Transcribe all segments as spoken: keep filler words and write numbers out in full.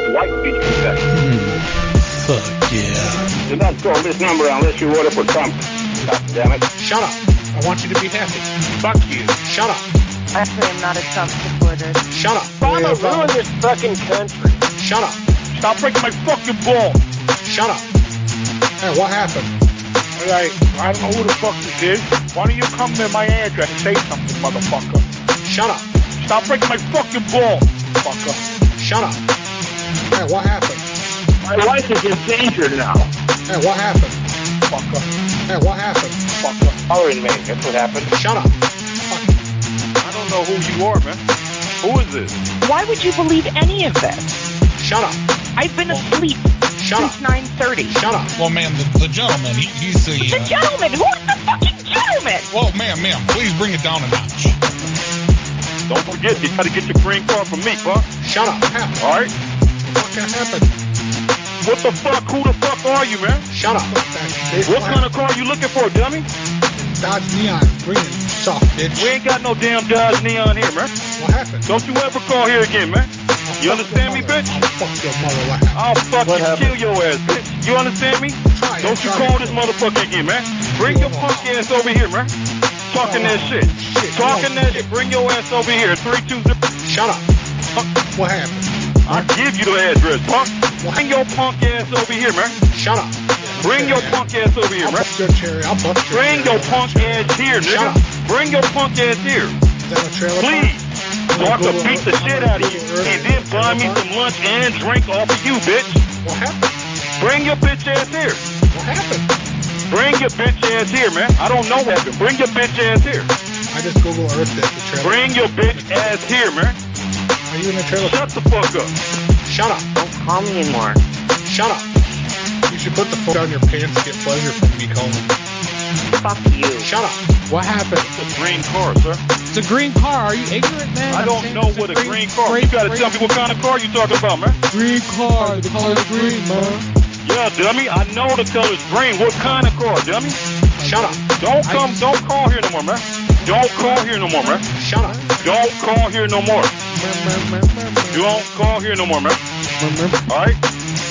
white get you infected. Mm. Fuck yeah. Do not call this number unless you order for Trump. God damn it. Shut up. I want you to be happy. Fuck you. Shut up. Actually, I'm not a Trump supporter. Shut up. Obama ruined this fucking country. Shut up. Stop breaking my fucking ball. Shut up. Hey, what happened? Alright, I don't know who the fuck this is. Why don't you come to my address and say something, motherfucker? Shut up. Stop breaking my fucking ball, fucker. Shut up. Hey, what happened? My wife is in danger now. Hey, what happened? Fucker. Hey, what happened? Fucker. Following me, that's what happened. Shut up. Fuck. I don't know who you are, man. Who is this? Why would you believe any of this? Shut up. I've been asleep Shut since up. nine thirty. Shut up. Well, ma'am, the, the gentleman, he, he's the... The Uh, gentleman! Who is the fucking gentleman? well, ma'am, ma'am, please bring it down a notch. Don't forget, you gotta get your green card from me, fuck. Shut up. What happened? Alright? What can happen? What the fuck? Who the fuck are you, man? Shut up. What kind of car you looking for, dummy? Dodge Neon green, soft bitch. We ain't got no damn Dodge Neon here, man. What happened? Don't you ever call here again, man. You understand me, bitch? I'll fuck your mother. What happened? I'll fucking kill your ass, bitch. You understand me? Try it. Don't you Try call it. this motherfucker again, man. Bring your punk ass over here, man. Talking that shit. Talking that shit. Bring your ass over here. Three, two, zero. Shut up. What happened? I'll give you the address, punk. Bring your punk ass over here, man. Shut up. Bring your punk ass over here, I'll man. bust your cherry. I'll bust your Bring cherry. your punk ass here, Shut nigga. up. Bring your punk ass here. Is that a trailer Please. park? So I can beat the shit out of you. And then buy me some lunch and drink off of you, bitch. What happened? Bring your bitch ass here. What happened? Bring your bitch ass here, man. I don't know what happened. Bring your bitch ass here. I just Google Earth it, the trailer. Bring your bitch ass here, man. Are you in the trailer park? Shut the fuck up. Shut up. Don't call me anymore. Shut up. You should put the phone down your pants to get pleasure from me calling. Fuck you. Shut up. What happened? It's a green car, sir. It's a green car. Are you ignorant, man? I I'm don't saying know it's what a green car. green- You gotta green- tell me what kind of car you talking about, man. Green car. The color green, man. Yeah, dummy. I know the color's green. What kind of car, dummy? Shut up. Don't come. Don't call here no more, man. Don't call here no more, man. Shut up. Don't call here no more. Don't call here no more, man. All right?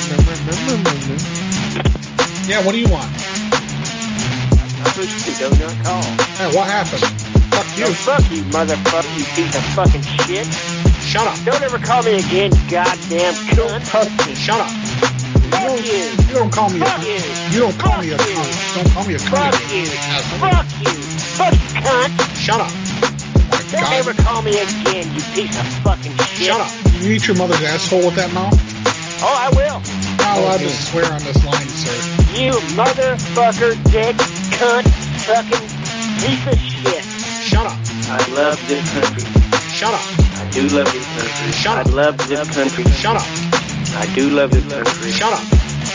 Yeah, what do you want? I pushed you. Do not call. Hey, what happened? Fuck you. No, fuck you, motherfucker. You piece of fucking shit. Shut up. Don't ever call me again, goddamn cunt. Shut up. Fuck you. You don't call me a Fuck cunt. you. You don't call me a Fuck you. cunt. Don't call me a cunt Fuck again. you. Asshole. Fuck you. Fuck you, cunt. Shut up. Don't God. ever call me again, you piece of fucking shit. Shut up. You eat your mother's asshole with that mouth? Oh, I will. Not allowed to swear on this line, sir. You motherfucker, dick, cunt, sucking piece of shit. Shut up. I love this country. Shut up. I do love this country. Shut I up. love this country. Shut up. I do love this country. Shut up.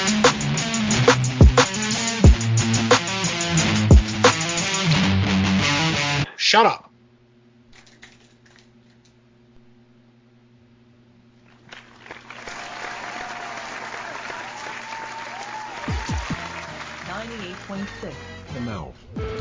Shut up. ninety-eight point six. The mouth.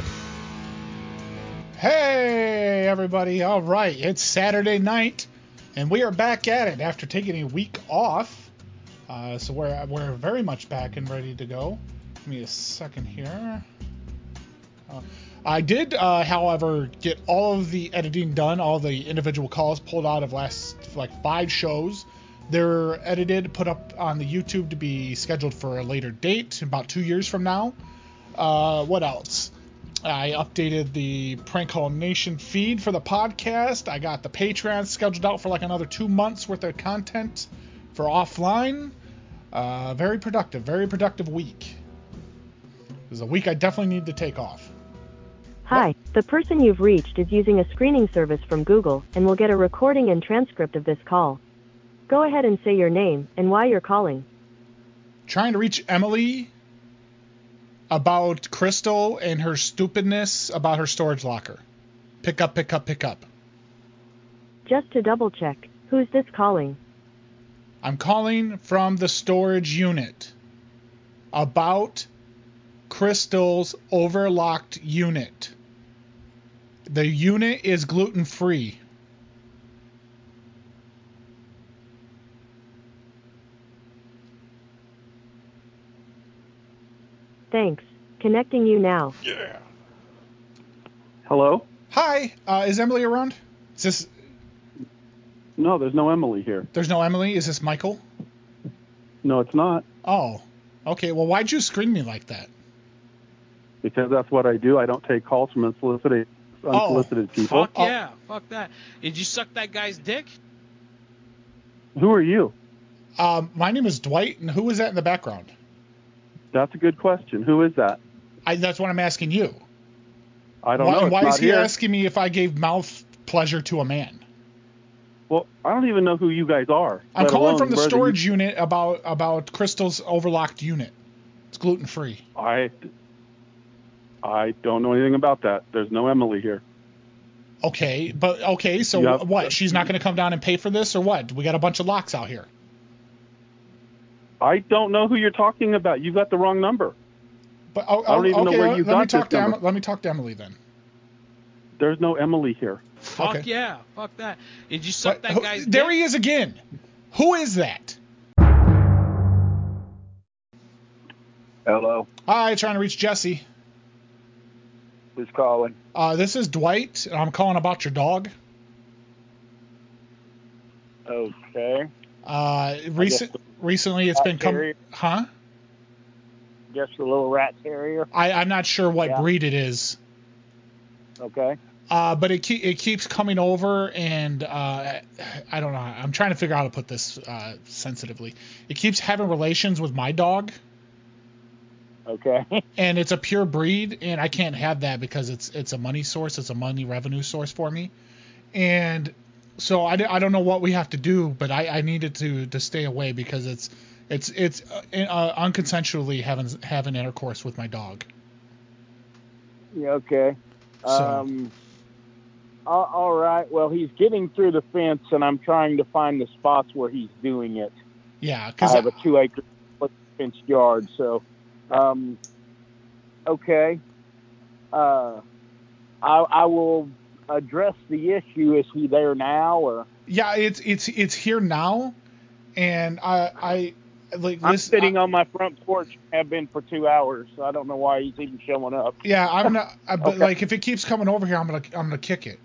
Hey, everybody. All right. It's Saturday night, and we are back at it after taking a week off. Uh, so we're, we're very much back and ready to go. Give me a second here. Uh, I did, uh, however, get all of the editing done, all the individual calls pulled out of last, like, five shows. They're edited, put up on the YouTube to be scheduled for a later date, about two years from now. Uh, what else? I updated the Prank Call Nation feed for the podcast. I got the Patreon scheduled out for like another two months worth of content for offline. Uh, very productive, very productive week. It was a week I definitely need to take off. Hi, the person you've reached is using a screening service from Google and will get a recording and transcript of this call. Go ahead and say your name and why you're calling. Trying to reach Emily about Crystal and her stupidness about her storage locker. Pick up, pick up, pick up. Just to double check, who's this calling? I'm calling from the storage unit about Crystal's overlocked unit. The unit is gluten-free. Thanks. Connecting you now. Yeah. Hello? Hi, uh, is Emily around? Is this? No, there's no Emily here. There's no Emily. Is this Michael? No, it's not. Oh, okay. Well, why'd you screen me like that? Because that's what I do. I don't take calls from unsolicited, unsolicited people. Fuck yeah. Fuck that. Did you suck that guy's dick? Who are you? Um, my name is Dwight, and who is that in the background? That's a good question. Who is that? I, that's what I'm asking you. I don't why, know. It's Why not is he here. asking me if I gave mouth pleasure to a man? Well, I don't even know who you guys are. I'm let calling alone from the whether storage you- unit about about Crystal's overlocked unit. It's gluten free. I, I don't know anything about that. There's no Emily here. Okay, but okay, so You have- what? She's not going to come down and pay for this, or what? We got a bunch of locks out here. I don't know who you're talking about. You got the wrong number. But oh, I don't even know okay, where let, you let me got talk this to number. Em- let me talk to Emily then. There's no Emily here. Fuck Okay. yeah. Fuck that. Did you suck But that who- guy's there dick? he is again. Who is that? Hello, Hi, trying to reach Jesse. who's calling? Uh, this is Dwight, and I'm calling about your dog. Okay. Uh, recent, recently it's rat been come, terrier? huh? Just a little rat terrier. I, I'm not sure what Yeah. breed it is. Okay. Uh, but it ke- it keeps coming over, and uh, I don't know. I'm trying to figure out how to put this uh, sensitively. It keeps having relations with my dog, Okay. and it's a pure breed, and I can't have that because it's it's a money source. It's a money revenue source for me, and so I, d- I don't know what we have to do, but I, I needed to to stay away because it's it's it's uh, uh, unconsensually having having intercourse with my dog. Yeah, okay. So- Um. all- all right. Well, he's getting through the fence, and I'm trying to find the spots where he's doing it. Yeah, I because have a two-acre fenced yard, so. Um. Okay. Uh. I I will address the issue. Is he there now, or? yeah, it's it's it's here now, and I I like I'm listen. sitting I- on my front porch, have been for two hours, so I don't know why he's even showing up. Yeah, I'm not. I, but Okay. like, if it keeps coming over here, I'm gonna I'm gonna kick it.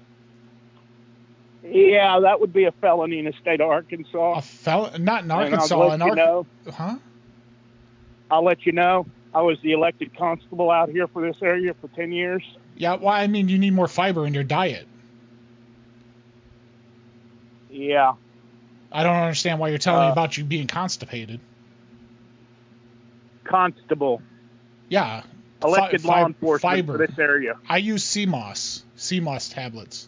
Yeah, that would be a felony in the state of Arkansas. A fel not in And I'll Arkansas. let In you Ar- know. Huh? I'll let you know. I was the elected constable out here for this area for ten years. Yeah. Well, I mean, you need more fiber in your diet. Yeah. I don't understand why you're telling me Uh, about you being constipated. Constable. Yeah. Elected Fi- law fi- enforcement fiber. for this area. I use C M O S. C M O S tablets.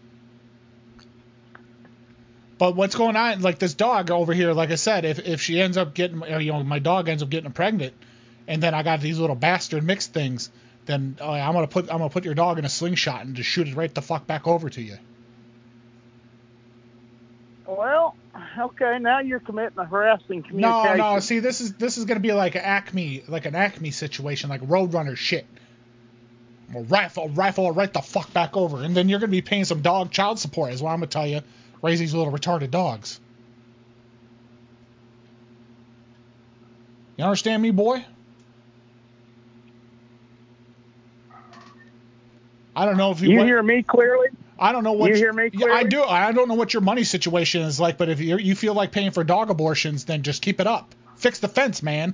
But what's going on? Like this dog over here, like I said, if if she ends up getting, you know, my dog ends up getting pregnant, and then I got these little bastard mixed things, then uh, I'm gonna put I'm gonna put your dog in a slingshot and just shoot it right the fuck back over to you. Well, okay, now you're committing a harassing No, communication. no. See, this is this is gonna be like an Acme, like an Acme situation, like Roadrunner shit. I'll rifle, rifle it right the fuck back over, and then you're gonna be paying some dog child support, is what I'm gonna tell you. Raise these little retarded dogs. You understand me, boy? I don't know if you. You what- hear me clearly? I don't know what You hear me Yeah, I clearly? do. I don't know what your money situation is like, but if you you feel like paying for dog abortions, then just keep it up. Fix the fence, man.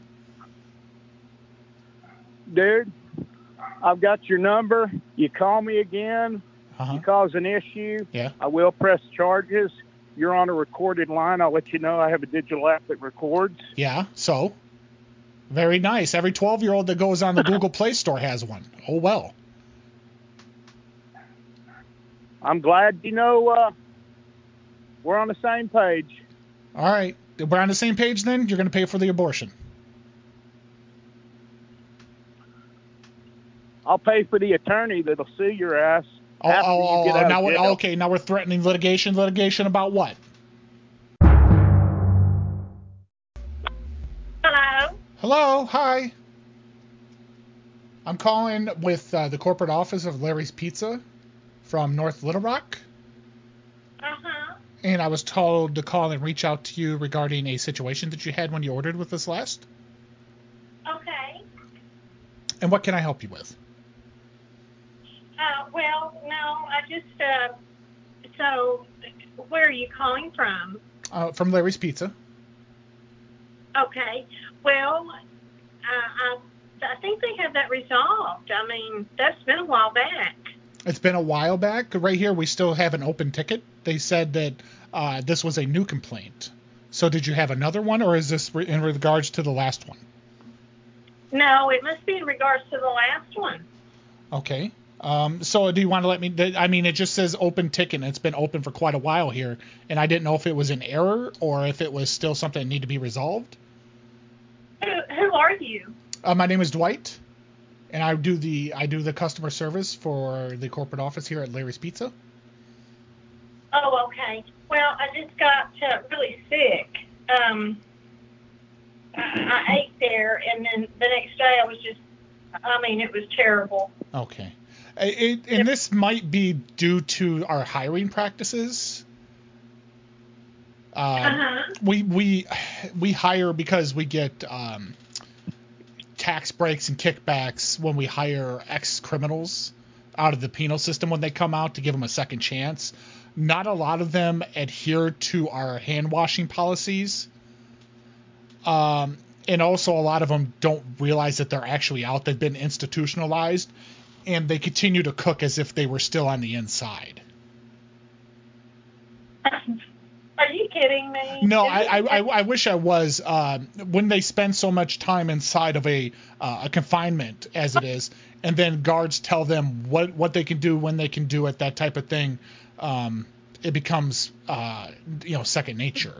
Dude, I've got your number. You call me again. Uh-huh. You cause an issue. Yeah. I will press charges. You're on a recorded line. I'll let you know I have a digital app that records. Yeah. So. Very nice. Every twelve-year-old that goes on the Google Play Store has one. Oh well. I'm glad you know uh, we're on the same page. All right. We're on the same page then? You're going to pay for the abortion. I'll pay for the attorney that'll sue your ass Oh, after oh, you get oh, out now of we're, jail. okay, now we're threatening litigation. Litigation about what? Hello. Hello, hi. I'm calling with uh, the corporate office of Larry's Pizza from North Little Rock. Uh-huh. And I was told to call and reach out to you regarding a situation that you had when you ordered with us last. Okay. And what can I help you with? Uh, well, no, I just, uh, so, where are you calling from? Uh, from Larry's Pizza. Okay, well, uh, I, I think they have that resolved. I mean, that's been a while back. It's been a while back. Right here, we still have an open ticket. They said that uh, this was a new complaint. So did you have another one, or is this re- in regards to the last one? No, it must be in regards to the last one. Okay. Um, so do you want to let me, I mean, it just says open ticket, and it's been open for quite a while here, and I didn't know if it was an error or if it was still something that needed to be resolved. Who, who are you? Uh, my name is Dwight, and I do the I do the customer service for the corporate office here at Larry's Pizza. Oh, okay. Well, I just got uh, really sick. Um, I, I ate there, and then the next day I was just, I mean, it was terrible. Okay. It, and this might be due to our hiring practices. Uh, Uh-huh. We we we hire because we get um, tax breaks and kickbacks when we hire ex-criminals out of the penal system when they come out to give them a second chance. Not a lot of them adhere to our hand washing policies. Um, and also a lot of them don't realize that they're actually out. They've been institutionalized, and they continue to cook as if they were still on the inside. Are you kidding me? No, I, I, I, I wish I was. Uh, when they spend so much time inside of a uh, a confinement as it is, and then guards tell them what, what they can do, when they can do it, that type of thing, um, it becomes uh, you know second nature.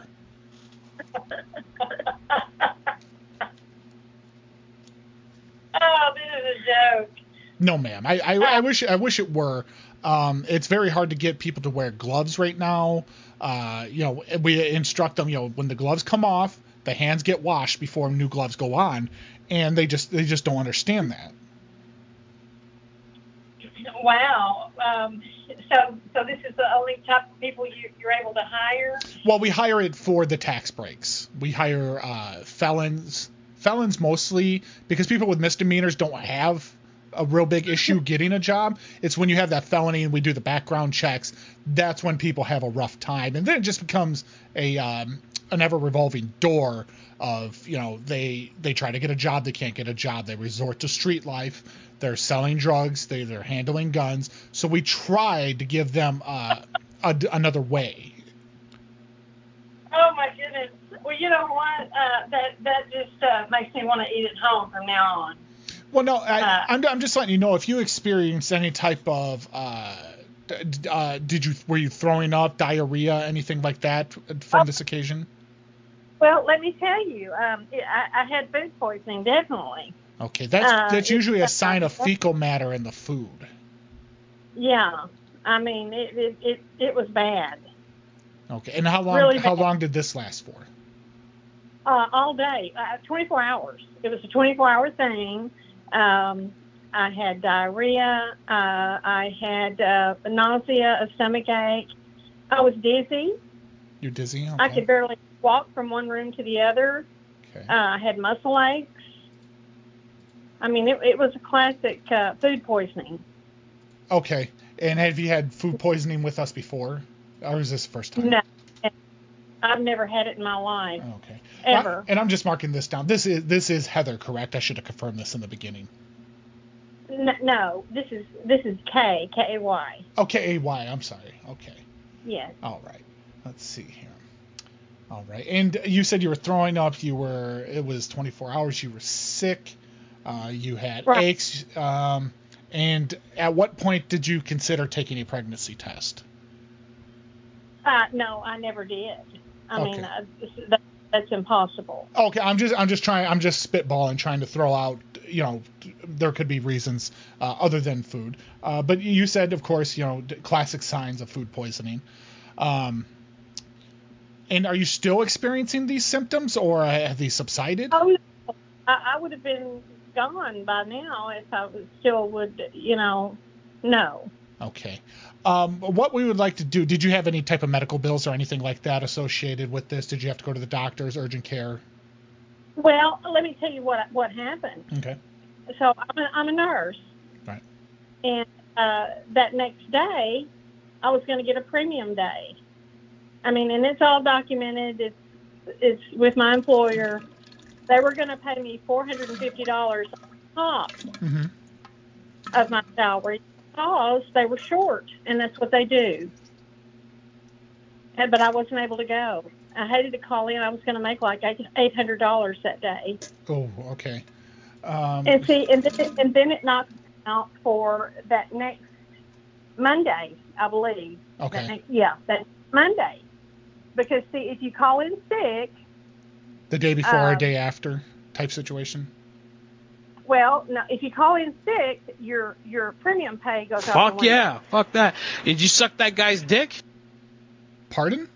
Oh, this is a joke. No, ma'am. I, I, I wish I wish it were. Um, it's very hard to get people to wear gloves right now. Uh, you know, we instruct them. You know, when the gloves come off, the hands get washed before new gloves go on, and they just they just don't understand that. Wow. Um, so, so this is the only type of people you, you're able to hire? Well, we hire it for the tax breaks. We hire uh, felons, felons mostly because people with misdemeanors don't have a real big issue getting a job. It's when you have that felony and we do the background checks, that's when people have a rough time. And then it just becomes a um, an ever revolving door of, you know, they they try to get a job, they can't get a job, they resort to street life, they're selling drugs, they, they're handling guns. So we try to give them uh, a, another way. Oh, my goodness. Well, you know what? Uh, that, that just uh, makes me want to eat at home from now on. Well, no, I, I'm, I'm just letting you know if you experience any type of, uh, d- uh, did you, were you throwing up, diarrhea, anything like that from oh. this occasion? Well, let me tell you, um, I, I had food poisoning, definitely. Okay, that's Uh, that's usually a sign uh, of fecal matter in the food. Yeah, I mean, it it, it, it was bad. Okay, and how long Really how bad. long did this last for? Uh, all day, uh, twenty-four hours. It was a twenty-four hour thing. Um, I had diarrhea. Uh, I had uh, nausea, a stomach ache. I was dizzy. You're dizzy? Okay. I could barely walk from one room to the other. Okay. Uh, I had muscle aches. I mean, it, it was a classic uh, food poisoning. Okay, and have you had food poisoning with us before, or is this the first time? No, I've never had it in my life. Okay. Ever. Well, and I'm just marking this down. This is this is Heather, correct? I should have confirmed this in the beginning. No, no, this is this is K K A Y. Oh, K A Y. I'm sorry. Okay. Yes. All right. Let's see here. All right. And you said you were throwing up. You were. It was twenty-four hours. You were sick. Uh, you had Right. aches. Um, and at what point did you consider taking a pregnancy test? Uh, no, I never did. I Okay. mean, uh, that, that's impossible. Okay, I'm just I'm just trying I'm just spitballing, trying to throw out, you know, there could be reasons uh, other than food. Uh, but you said, of course, you know, classic signs of food poisoning. Um, and are you still experiencing these symptoms, or have these subsided? Oh, no. I, I would have been gone by now if I was still would, you know, no. Okay. Um, what we would like to do, did you have any type of medical bills or anything like that associated with this? Did you have to go to the doctor's, urgent care? Well, let me tell you what what happened. Okay. so I'm a, I'm a nurse. Right. And uh, that next day, I was going to get a premium day. I mean, and it's all documented. It's it's with my employer. They were going to pay me four hundred fifty dollars on top Mm-hmm. of my salary because they were short, and that's what they do. And, but I wasn't able to go. I hated to call in. I was going to make like eight hundred dollars that day. Oh, okay. Um, And see, and then, and then it knocked out for that next Monday, I believe. Okay. That next, yeah, that Monday. Because see, if you call in sick, the day before um, or day after type situation. well, no, if you call in sick, your your premium pay goes out the Fuck window. yeah. Fuck that. Did you suck that guy's dick? Pardon?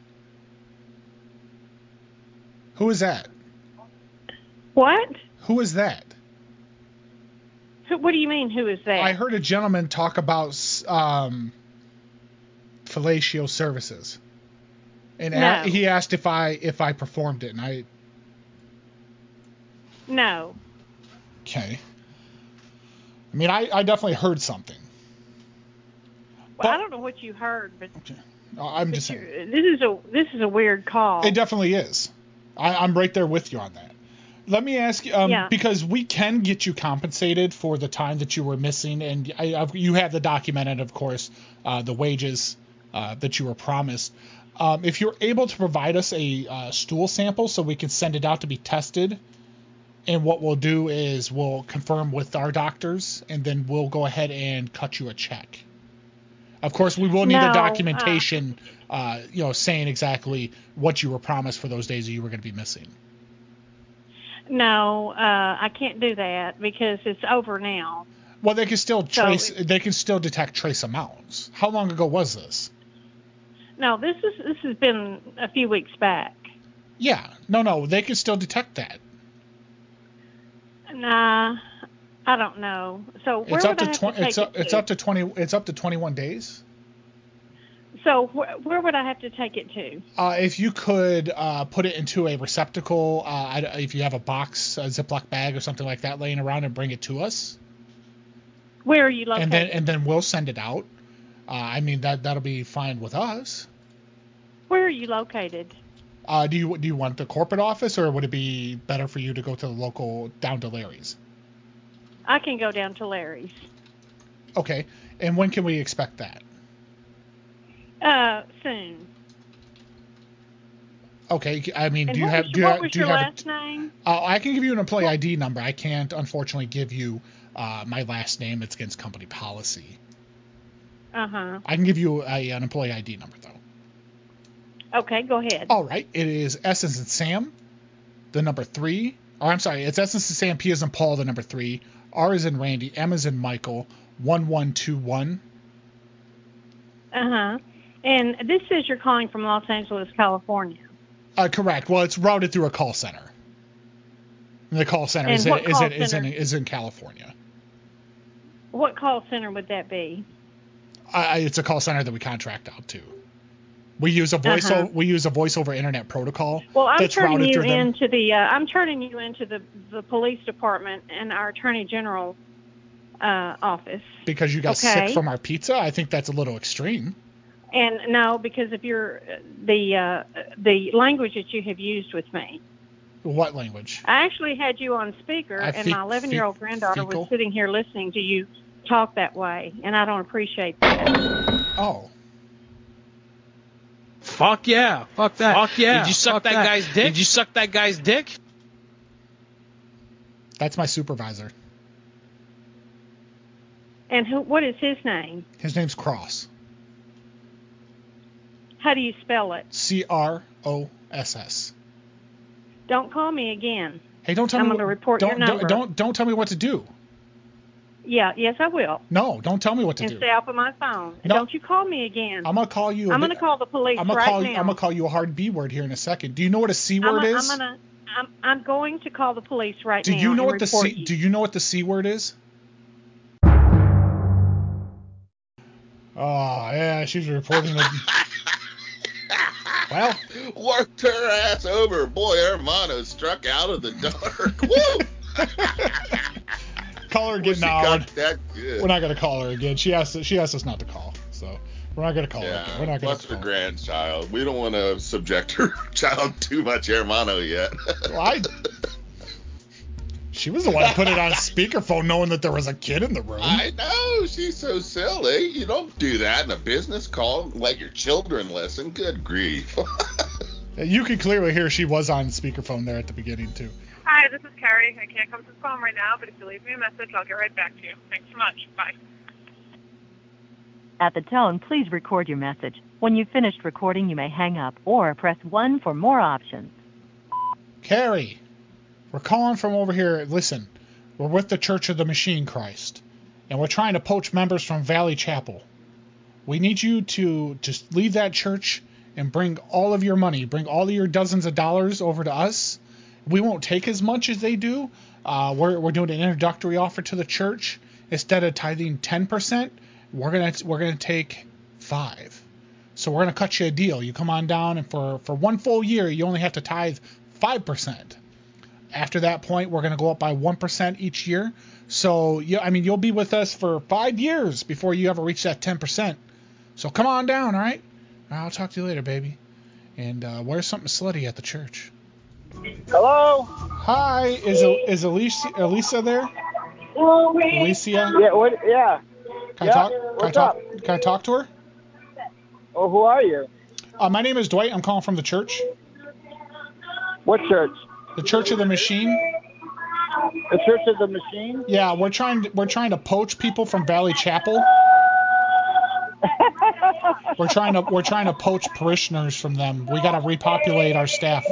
Who is that? What? Who is that? Who, what do you mean? Who is that? I heard a gentleman talk about um, fellatio services, and No. a- he asked if I if I performed it, and I No. okay. I mean, I, I definitely heard something. Well, I don't know what you heard, but I'm but just saying. you- this is a this is a weird call. It definitely is. I, I'm right there with you on that. Let me ask you, um, Yeah. because we can get you compensated for the time that you were missing, and I, I've, you have the documented, of course, uh, the wages uh, that you were promised. Um, if you're able to provide us a uh, stool sample so we can send it out to be tested, and what we'll do is we'll confirm with our doctors, and then we'll go ahead and cut you a check. Of course, we will need No, a documentation, uh, uh, you know, saying exactly what you were promised for those days that you were going to be missing. No, uh, I can't do that because it's over now. Well, they can still So trace. it- they can still detect trace amounts. How long ago was this? No, this is this has been a few weeks back. Yeah. No, no. They can still detect that. Nah, I don't know. So where It's up would I to have twenty. to take It's up, it it's to? up to twenty. It's up to twenty-one days. So wh- where would I have to take it to? Uh, if you could uh, put it into a receptacle, uh, I- if you have a box, a Ziploc bag or something like that laying around, and bring it to us, Where are you located? and then and then we'll send it out. Uh, I mean that that'll be fine with us. Where are you located? Uh, do you do you want the corporate office, or would it be better for you to go to the local down to Larry's? I can go down to Larry's. Okay. And when can we expect that? Uh, soon. Okay. I mean, And do you what have was, do you what have, was do you your have last name? a, uh, I can give you an employee I D number. I can't unfortunately give you uh, my last name. It's against company policy. Uh huh. I can give you a, an employee I D number though. Okay, go ahead. All right. It is S as in Sam, the number three. Or I'm sorry, it's S as in Sam, P as in Paul, the number three, R as in Randy, M as in Michael, one one two one. Uh huh. And this says you're calling from Los Angeles, California. Uh, correct. Well, it's routed through a call center. And the call center And is in, what is, call in, is, in, center? is in California. What call center would that be? Uh, it's a call center that we contract out to. We use a voice Uh-huh. o- we use a voice over internet protocol. Well, I'm that's turning routed you through them into the uh, I'm turning you into the the police department and our attorney general uh, office. because you got Okay. sick from our pizza. I think that's a little extreme. And no, because of your the uh, the language that you have used with me. What language? I actually had you on speaker, I and fe- my eleven-year-old fe- granddaughter fecal? was sitting here listening to you talk that way, and I don't appreciate that. Oh. Fuck yeah. Fuck that. Fuck yeah. Did you suck Fuck that, that. guy's dick? Did you suck that guy's dick? That's my supervisor. And who? What is his name? His name's Cross. How do you spell it? C R O S S. Don't call me again. Hey, don't tell I'm me. going to what- report don't, your number. Don't, don't don't tell me what to do. Yeah, yes, I will. No, don't tell me what to And do. stay off of my phone. No. Don't you call me again. I'm gonna call you. a I'm bit- going to call the police I'm gonna right call. now. You, I'm gonna call you a hard B word here in a second. Do you know what a C I'm word a- is? I'm gonna. I'm, I'm going to call the police right do now. you know and what the report C? you. Do you know what the C word is? Oh yeah, she's reporting it. Well, worked her ass over. Boy, Hermano struck out of the dark. Woo! Call her again she now. got that good. We're not gonna call her again. She asked. She asked us not to call. So we're not gonna call her Yeah, again. We're not gonna plus call her her. grandchild. We don't want to subject her child too much hermano yet. Well, I. She was the one who put it on speakerphone, knowing that there was a kid in the room. I know, she's so silly. You don't do that in a business call. Let your children listen. Good grief. You can clearly hear she was on speakerphone there at the beginning too. Hi, this is Carrie. I can't come to the phone right now, but if you leave me a message, I'll get right back to you. Thanks so much. Bye. At the tone, please record your message. When you've finished recording, you may hang up or press one for more options. Carrie, we're calling from over here. Listen, we're with the Church of the Machine Christ, and we're trying to poach members from Valley Chapel. We need you to just leave that church and bring all of your money, bring all of your dozens of dollars over to us. We won't take as much as they do. Uh, we're we're doing an introductory offer to the church. Instead of tithing ten percent, we're gonna we're gonna take five. So we're gonna cut you a deal. You come on down, and for for one full year, you only have to tithe five percent. After that point, we're gonna go up by one percent each year. So you, I mean, you'll be with us for five years before you ever reach that ten percent. So come on down, all right? I'll talk to you later, baby. And uh, wear something slutty at the church. Hello? Hi, is is Alicia, Elisa there? Alicia? Yeah, what, yeah. Can yeah. I talk? Can What's I talk? up? Can I talk to her? Oh, who are you? Uh, my name is Dwight. I'm calling from the church. What church? The Church of the Machine. The Church of the Machine? Yeah, we're trying to, we're trying to poach people from Valley Chapel. We're trying to we're trying to poach parishioners from them. We got to repopulate our staff.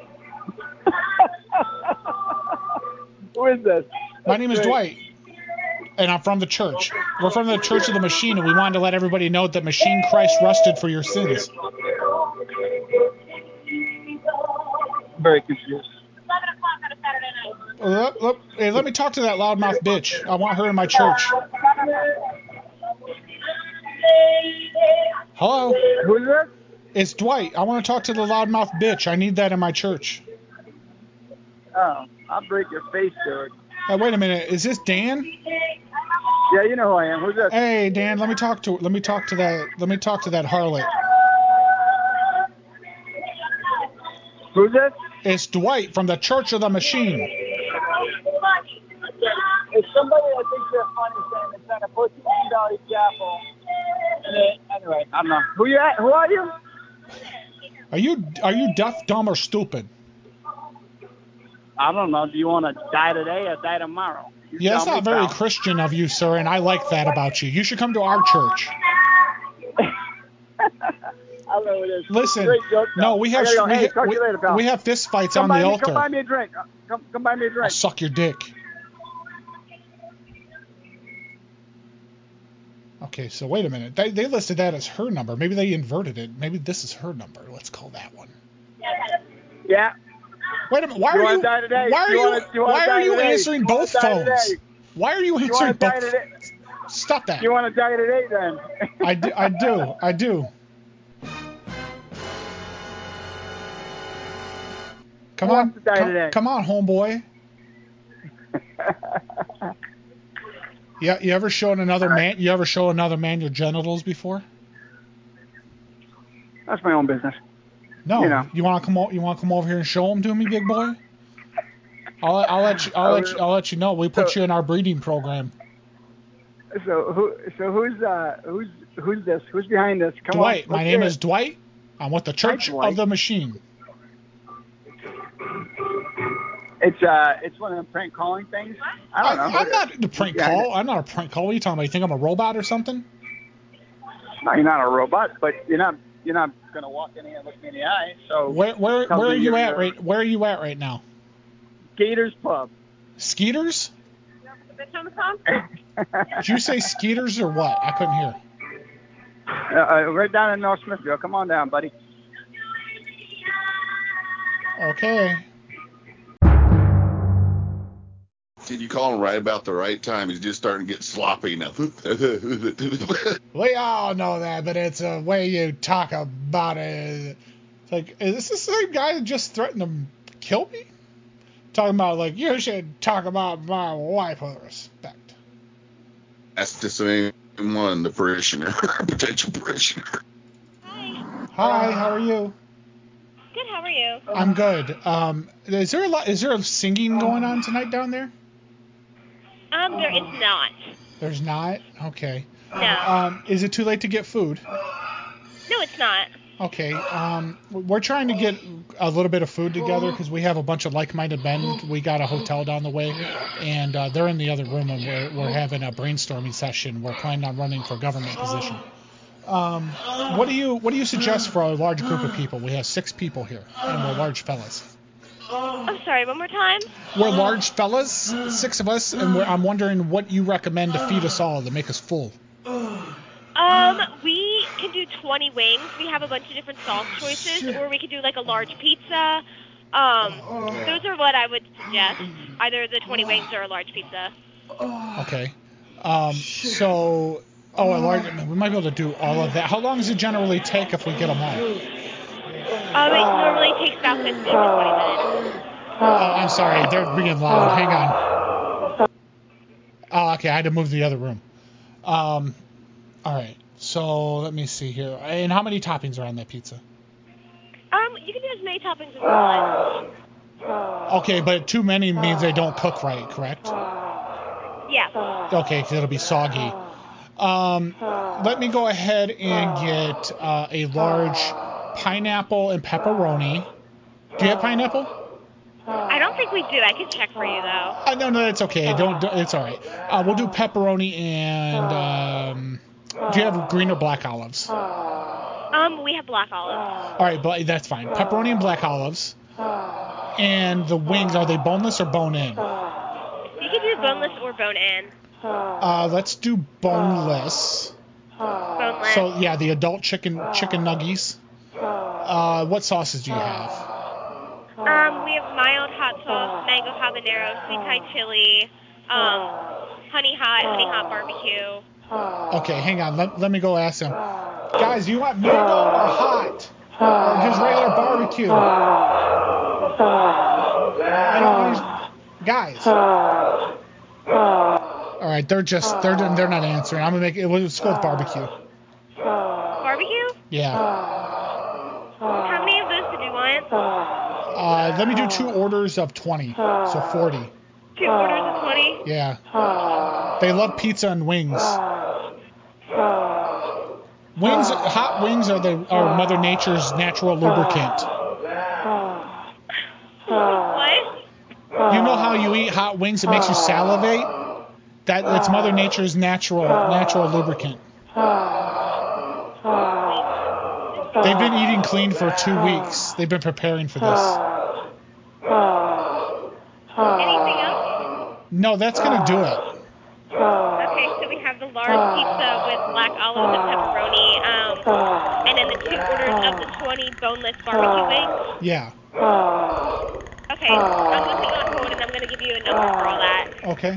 Who is this? My name is Great. Dwight, and I'm from the church. We're from the Church of the Machine, and we wanted to let everybody know that Machine Christ rusted for your sins. Very confused. Uh, Let, let, hey, let me talk to that loudmouth bitch. I want her in my church. Hello? Who's this? It's Dwight. I want to talk to the loudmouth bitch. I need that in my church. Oh, I'll break your face, dude. Hey, wait a minute. Is this Dan? Yeah, you know who I am. Who's this? Hey, Dan. Let me talk to. Let me talk to that. Let me talk to that harlot. Who's this? It's Dwight from the Church of the Machine. It's somebody that thinks they're funny saying they're trying to put you in Valley Chapel. And then, anyway, I don't know. Who you at? Who are you? Are you are you deaf, dumb, or stupid? I don't know. Do you want to die today or die tomorrow? You Yeah, it's tell not me, very pal. Christian of you, sir, and I like that about you. You should come to our church. I don't know who it is. Listen, Great joke, though. no, we have I gotta go. we, Hey, talk to we, you later, pal. we have fist fights Come on buy the me, altar. Come buy me a drink. Uh, Come, come buy me a drink. I'll suck your dick. Okay, so wait a minute. They, they listed that as her number. Maybe they inverted it. Maybe this is her number. Let's call that one. Yeah. Wait a minute. Why You are wanna you? die today? Why are You you? wanna- you wanna why are die you today? answering You wanna both die phones? today? Why are you You want answering to die both? today? Stop that. You want to die today, then? I do. I do. I do. Come Who on. wants to die come, today? come on, homeboy. Yeah, you ever shown another man? You ever show another man your genitals before? That's my own business. No. You know. You want to come? O- you want to come over here and show them to me, big boy? I'll, I'll let you. I'll let you. I'll let you know. We put So- you in our breeding program. So who? So who's uh who's who's this? Who's behind this? Come Dwight. on. My let's name hear is it. Dwight. I'm with the Church Dwight. of the Machine. It's uh it's one of them prank calling things. I don't know. I'm not the prank behind call. I'm not a prank call. What are you talking about? You think I'm a robot or something? No, you're not a robot, but you're not you're not gonna walk in here and look me in the eye. So Where where tells where are me you you're- at you're- right? Where are you at right now? Gators Pub. Skeeters? Bitch on the phone? Did you say Skeeters or what? I couldn't hear. Uh, uh, right down in North Smithfield. Come on down, buddy. Okay. Did you call him right about the right time? He's just starting to get sloppy now. We all know that, but it's a way you talk about it. It's like, is this the same guy that just threatened to kill me? Talking about, like, you should talk about my wife with respect. That's the same one, the parishioner, potential parishioner. Hi, how are you? Good, how are you? I'm good. Um, is there a lot, is there singing going on tonight down there? Um, there is not. There's not? Okay. No. Um, is it too late to get food? No, it's not. Okay. Um, we're trying to get a little bit of food together because we have a bunch of like-minded men. We got a hotel down the way, and uh, they're in the other room, and we're we're having a brainstorming session. We're planning on running for government position. Um, what do you what do you suggest for a large group of people? We have six people here, and we're large fellas. I'm sorry, one more time? We're large fellas, six of us, and we're, I'm wondering what you recommend to feed us all to make us full. Um, we can do twenty wings. We have a bunch of different sauce choices, or we could do like a large pizza. Um, those are what I would suggest. Either the twenty wings or a large pizza. Okay. Um, so, oh, a large, we might be able to do all of that. How long does it generally take if we get them all? Um, it normally takes about fifteen to twenty minutes. Oh, I'm sorry. They're being loud. Hang on. Oh, okay. I had to move to the other room. Um, all right. So let me see here. And how many toppings are on that pizza? Um, you can do as many toppings as you want. Okay, but too many means they don't cook right, correct? Yeah. Okay, because it'll be soggy. Um, let me go ahead and get uh, a large pineapple and pepperoni. Do you have pineapple? I don't think we do. I can check for you, though. Uh, no, no, it's okay. Don't. don't it's all right. Uh, we'll do pepperoni and. Um, do you have green or black olives? Um, we have black olives. All right, but that's fine. Pepperoni and black olives. And the wings, are they boneless or bone-in? You can do boneless or bone-in. Uh, let's do boneless. Boneless. So yeah, the adult chicken chicken nuggies. Uh, what sauces do you have? Um, we have mild hot sauce, mango habanero, sweet Thai chili, um, honey hot, honey hot barbecue. Okay, hang on. Let, let me go ask them. Guys, do you want mango or hot? Or just regular barbecue? I don't understand. Guys. All right, they're just they're they're not answering. I'm gonna make it. Let's go with barbecue. Barbecue? Yeah. How many of those did you want? Uh, let me do two orders of twenty, so forty. Two orders of twenty? Yeah. They love pizza and wings. Wings, hot wings are the are Mother Nature's natural lubricant. What? You know how you eat hot wings, it makes you salivate? That that's Mother Nature's natural natural lubricant. They've been eating clean for two weeks. They've been preparing for this. Anything else? No, that's gonna do it. Okay, so we have the large pizza with black olives and pepperoni, um, and then the two orders of the twenty boneless barbecue wings. Yeah. Okay, I'm gonna put you on hold and I'm gonna give you a number for all that. Okay.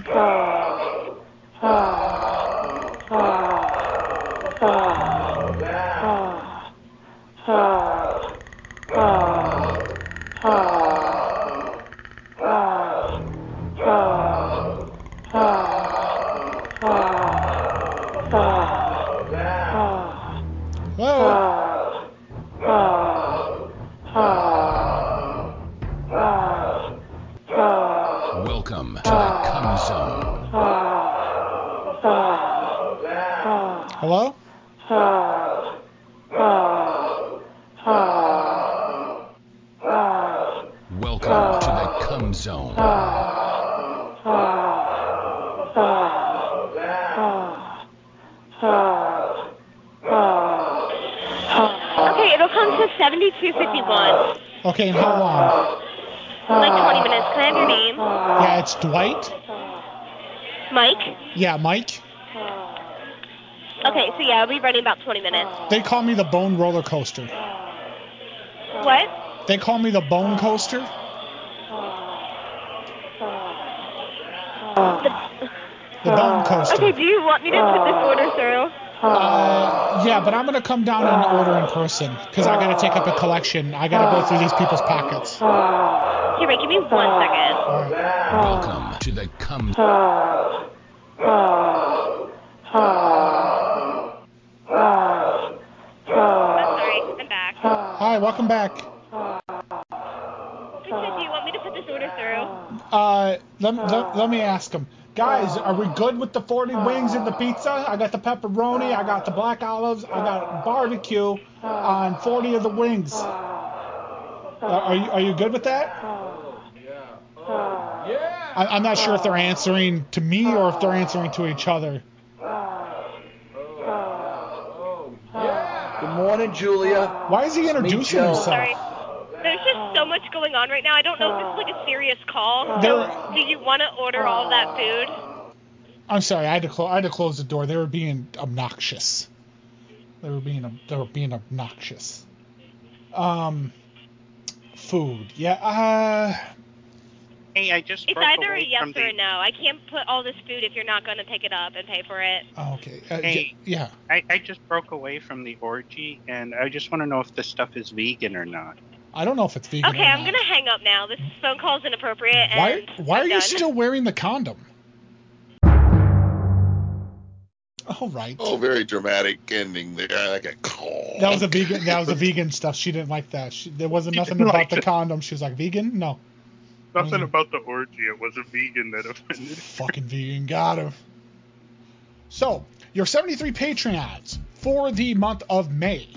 Welcome to the Cum Zone. Hello? Welcome to the Cum Zone. Okay, it'll come to seventy-two fifty-one. Okay, and how long? Like twenty minutes. Can I have your name? Yeah, it's Dwight. Mike? Yeah, Mike. Okay, so yeah, it'll be running about twenty minutes. They call me the Bone Roller Coaster. What? They call me the Bone Coaster. The Bone Coaster. Okay, do you want me to put this order through? Uh, yeah, but I'm gonna come down and order in person because I gotta take up a collection. I gotta go through these people's pockets. Here, wait, give me one second. Welcome to the Cum. Sorry, I'm back. Hi, welcome back. So do you want me to put this order through? Uh, let, let, let me ask them. Guys, are we good with the forty wings and the pizza? I got the pepperoni, I got the black olives, I got barbecue on forty of the wings. Uh, are you are you good with that? Yeah. I, I'm not sure if they're answering to me or if they're answering to each other. Good morning, Julia. Why is he introducing himself? Sorry. There's just so much going on right now. I don't know if this is like a serious call. There- So, do you want to order all of that food? I'm sorry, I had to close. I had to close the door. They were being obnoxious. They were being they were being obnoxious. Um, food. Yeah. Uh. Hey, I just It's broke either a away yes from or a the. no. I can't put all this food if you're not going to pick it up and pay for it. Oh, okay. Uh, Hey, yeah. I, I just broke away from the orgy, and I just want to know if this stuff is vegan or not. I don't know if it's vegan Okay, or I'm not. going to hang up now. This phone call is inappropriate. Why? And Why I'm are you done. still wearing the condom? All right. Oh, very dramatic ending there. Like a call. That was a vegan. That was a vegan stuff. She didn't like that. She, there wasn't She nothing didn't about like the it. condom. She was like, vegan? No. Nothing about the orgy. It was a vegan that offended. Fucking vegan. Got him. So, your seventy-three Patreons for the month of May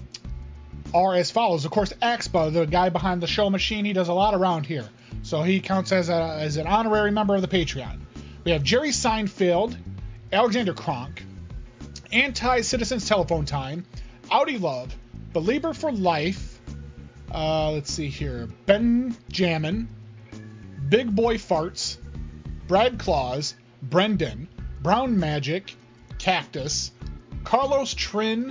are as follows. Of course, Axpa, the guy behind the show machine, he does a lot around here. So he counts as, a, as an honorary member of the Patreon. We have Jerry Seinfeld, Alexander Kronk, Anti-Citizens Telephone Time, Audi Love, Belieber for Life, uh, let's see here, Ben Jammin, Big Boy Farts, Brad Claus, Brendan, Brown Magic, Cactus, Carlos Trin,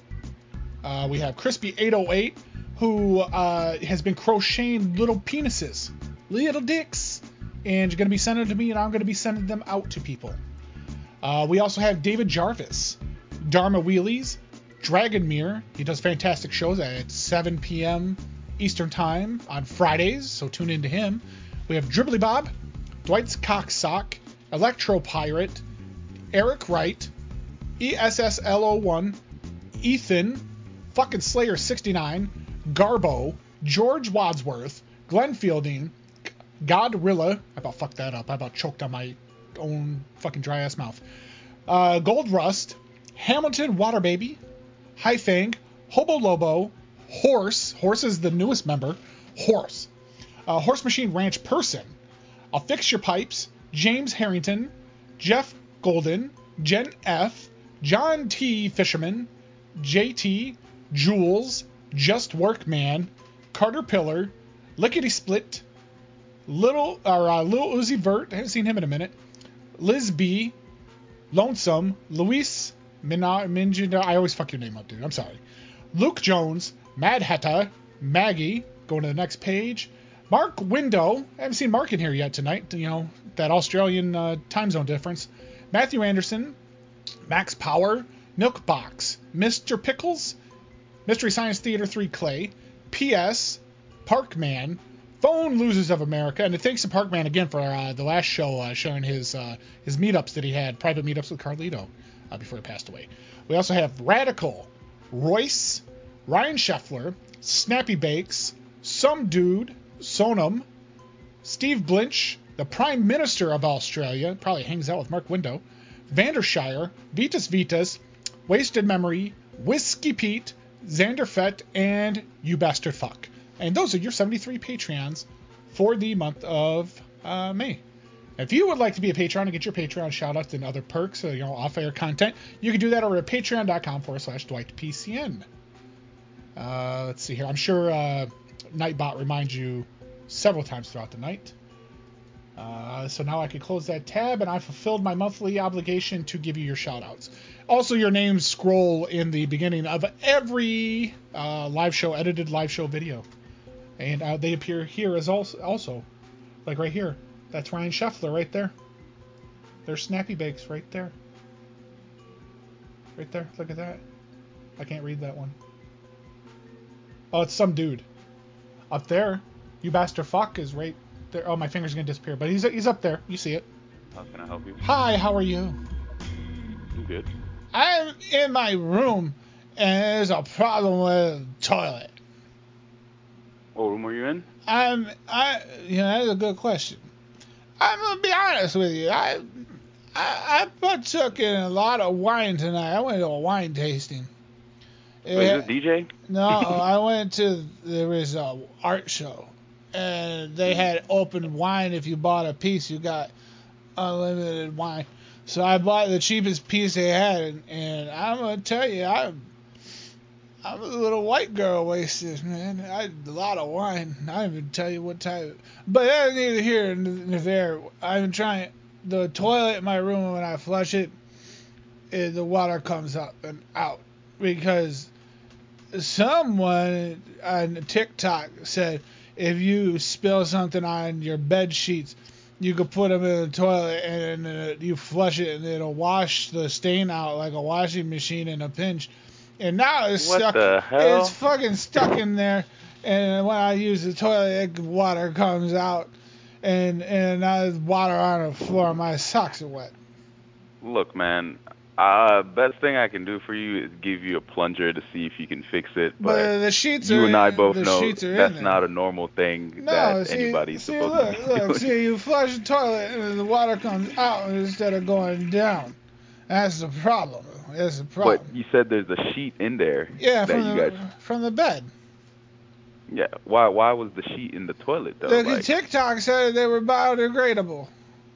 uh, we have Crispy eight oh eight, who uh, has been crocheting little penises, little dicks, and you're going to be sending them to me, and I'm going to be sending them out to people. Uh, we also have David Jarvis, Dharma Wheelies, Dragonmere. He does fantastic shows at seven p.m. Eastern Time on Fridays, so tune into him. We have Dribbly Bob, Dwight's Cocksock, Electro Pirate, Eric Wright, E S S L O one, Ethan, fucking Slayer sixty-nine, Garbo, George Wadsworth, Glenn Fielding, Godrilla. I about fucked that up. I about choked on my own fucking dry ass mouth. Uh, Gold Rust, Hamilton Waterbaby, Haifang, Hobo Lobo, Horse. Horse is the newest member. Horse. Uh, Horse Machine Ranch Person. I'll Fix Your Pipes, James Harrington, Jeff Golden, Jen F, John T. Fisherman, J T, Jules, Just Workman, Carter Pillar, Lickety Split, Little or uh, Lil Uzi Vert. I haven't seen him in a minute. Liz B, Lonesome, Luis Mina, Minjida. I always fuck your name up, dude. I'm sorry. Luke Jones, Mad Hatta, Maggie. Going to the next page. Mark Window. I haven't seen Mark in here yet tonight. You know, that Australian uh, time zone difference. Matthew Anderson, Max Power, Milkbox, Mister Pickles, Mystery Science Theater three Clay, P S, Parkman, Phone Losers of America, and thanks to Parkman again for uh, the last show uh, sharing his uh, his meetups that he had, private meetups with Carlito uh, before he passed away. We also have Radical, Royce, Ryan Scheffler, Snappy Bakes, Some Dude, Sonam, Steve Blinch, the Prime Minister of Australia, probably hangs out with Mark Window, Vandershire, Vitas Vitas, Wasted Memory, Whiskey Pete, Xander Fett, and You Bastard Fuck. And those are your seventy-three Patreons for the month of uh, May. If you would like to be a Patreon and get your Patreon shout-outs and other perks, or, you know, off-air content, you can do that over at patreon.com forward slash DwightPCN. Uh, let's see here. I'm sure uh, Nightbot reminds you several times throughout the night. Uh, so now I can close that tab, and I've fulfilled my monthly obligation to give you your shout-outs. Also, your names scroll in the beginning of every uh, live show, edited live show video. And uh, they appear here as also, also, like right here. That's Ryan Scheffler right there. There's Snappy Bakes right there. Right there. Look at that. I can't read that one. Oh, it's some dude. Up there. You bastard fuck is right there. Oh, my finger's gonna disappear. But he's he's up there. You see it. How can I help you? Hi, how are you? I'm good. I'm in my room, and there's a problem with the toilet. What room are you in? I'm, I, you know, that's a good question. I'm gonna be honest with you. I, I, I partook in a lot of wine tonight. I went to a wine tasting. Wait, is this D J? No, I went to, there was a art show, and they had open wine. If you bought a piece, you got unlimited wine. So I bought the cheapest piece they had, and, and I'm gonna tell you, I, I'm a little white girl wasted, man. I had a lot of wine. I don't even tell you what type. But that's neither here nor there. I'm trying. The toilet in my room, when I flush it, it, the water comes up and out because someone on TikTok said if you spill something on your bed sheets, you could put them in the toilet and, and uh, you flush it and it'll wash the stain out like a washing machine in a pinch. And now it's What stuck. the hell? It's fucking stuck in there. And when I use the toilet, water comes out, and and now there's water on the floor. My socks are wet. Look, man. Uh, best thing I can do for you is give you a plunger to see if you can fix it. But, But the sheets you are. and I both the know sheets are in that's there. not a normal thing No, that see, anybody's see, supposed look, to be look, doing. see, you flush the toilet and the water comes out instead of going down. That's the problem. That's the problem. But you said there's a sheet in there Yeah, that from you the guys. from the bed. Yeah. Why? Why was the sheet in the toilet though? The Like, TikTok said they were biodegradable,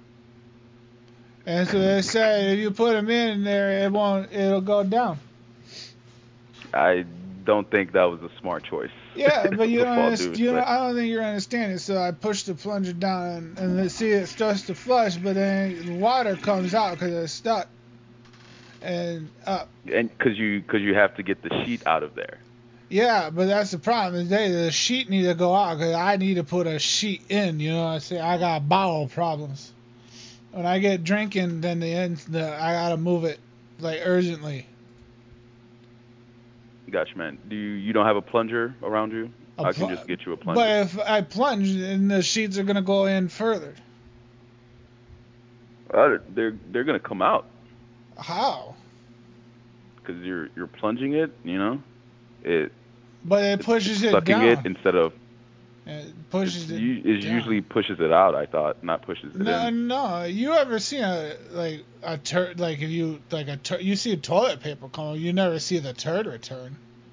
and so they said if you put them in there, it won't. It'll go down. I don't think that was a smart choice. Yeah, but you With don't all due understand. You know, respect. I don't think you're understanding. So I pushed the plunger down, and, and they see it starts to flush, but then the water comes out because it's stuck. And up. And because you because you have to get the sheet out of there. Yeah, but that's the problem. Today the sheet need to go out because I need to put a sheet in. You know what I'm saying? I got bowel problems. When I get drinking, then the end, the I gotta move it like urgently. Gotcha, man. Do you you don't have a plunger around you? A I can pl- just get you a plunger. But if I plunge, then the sheets are gonna go in further. Uh, they're they're gonna come out How? because you're you're plunging it. You know, it But it pushes it sucking down. it instead of. It pushes It, it. u- it down. usually pushes it out. I thought, not pushes it No, in. no. You ever seen a like a turd? Like if you like a tur- you see a toilet paper come, you never see the turd return.